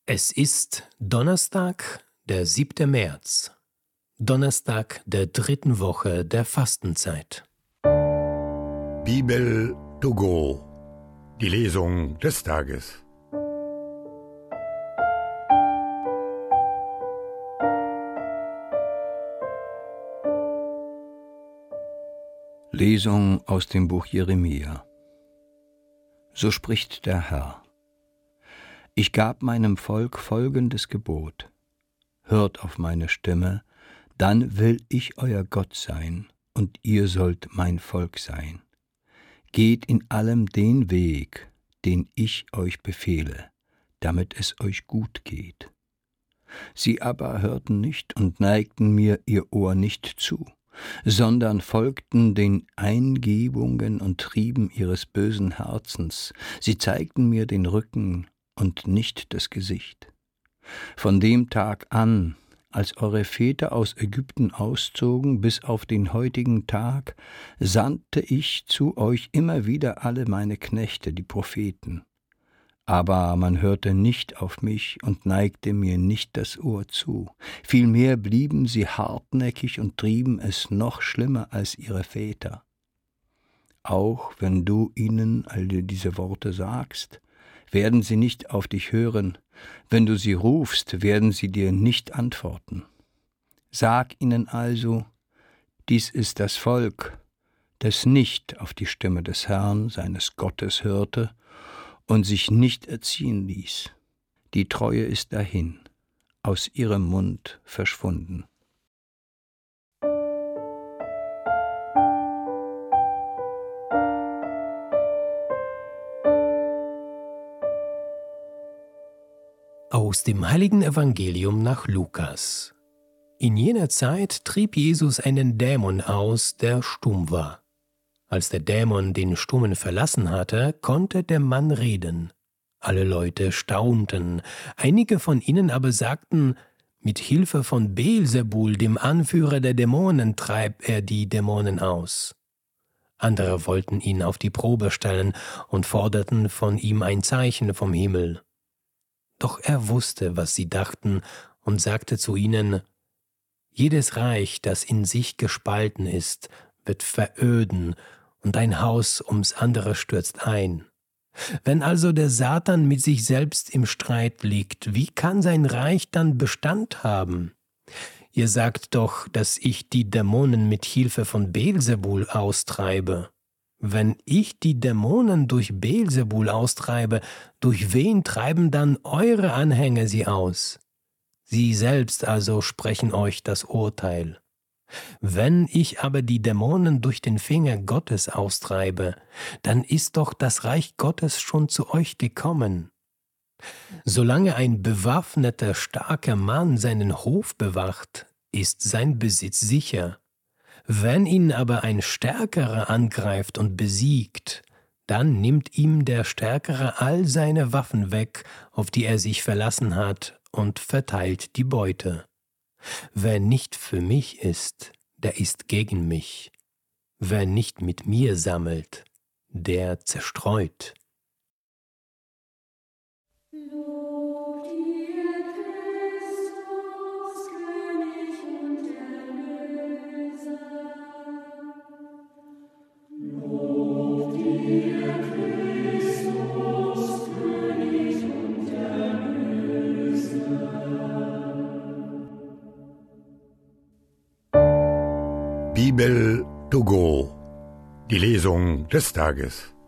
Es ist Donnerstag, der 7. März, Donnerstag der 3. Woche der Fastenzeit. Bibel to go, die Lesung des Tages. Lesung aus dem Buch Jeremia. So spricht der Herr: Ich gab meinem Volk folgendes Gebot: Hört auf meine Stimme, dann will ich euer Gott sein, und ihr sollt mein Volk sein. Geht in allem den Weg, den ich euch befehle, damit es euch gut geht. Sie aber hörten nicht und neigten mir ihr Ohr nicht zu, sondern folgten den Eingebungen und Trieben ihres bösen Herzens. Sie zeigten mir den Rücken und nicht das Gesicht. Von dem Tag an, als eure Väter aus Ägypten auszogen, bis auf den heutigen Tag, sandte ich zu euch immer wieder alle meine Knechte, die Propheten. Aber man hörte nicht auf mich und neigte mir nicht das Ohr zu. Vielmehr blieben sie hartnäckig und trieben es noch schlimmer als ihre Väter. Auch wenn du ihnen all diese Worte sagst, werden sie nicht auf dich hören. Wenn du sie rufst, werden sie dir nicht antworten. Sag ihnen also: Dies ist das Volk, das nicht auf die Stimme des Herrn, seines Gottes, hörte und sich nicht erziehen ließ. Die Treue ist dahin, aus ihrem Mund verschwunden. Aus dem heiligen Evangelium nach Lukas. In jener Zeit trieb Jesus einen Dämon aus, der stumm war. Als der Dämon den Stummen verlassen hatte, konnte der Mann reden. Alle Leute staunten, einige von ihnen aber sagten: Mit Hilfe von Beelzebul, dem Anführer der Dämonen, treibt er die Dämonen aus. Andere wollten ihn auf die Probe stellen und forderten von ihm ein Zeichen vom Himmel. Doch er wusste, was sie dachten, und sagte zu ihnen: Jedes Reich, das in sich gespalten ist, wird veröden, und ein Haus ums andere stürzt ein. Wenn also der Satan mit sich selbst im Streit liegt, wie kann sein Reich dann Bestand haben? Ihr sagt doch, dass ich die Dämonen mit Hilfe von Beelzebul austreibe. Wenn ich die Dämonen durch Beelzebul austreibe, durch wen treiben dann eure Anhänger sie aus? Sie selbst also sprechen euch das Urteil. Wenn ich aber die Dämonen durch den Finger Gottes austreibe, dann ist doch das Reich Gottes schon zu euch gekommen. Solange ein bewaffneter, starker Mann seinen Hof bewacht, ist sein Besitz sicher. Wenn ihn aber ein Stärkerer angreift und besiegt, dann nimmt ihm der Stärkere all seine Waffen weg, auf die er sich verlassen hat, und verteilt die Beute. Wer nicht für mich ist, der ist gegen mich. Wer nicht mit mir sammelt, der zerstreut. Bibel to go, die Lesung des Tages.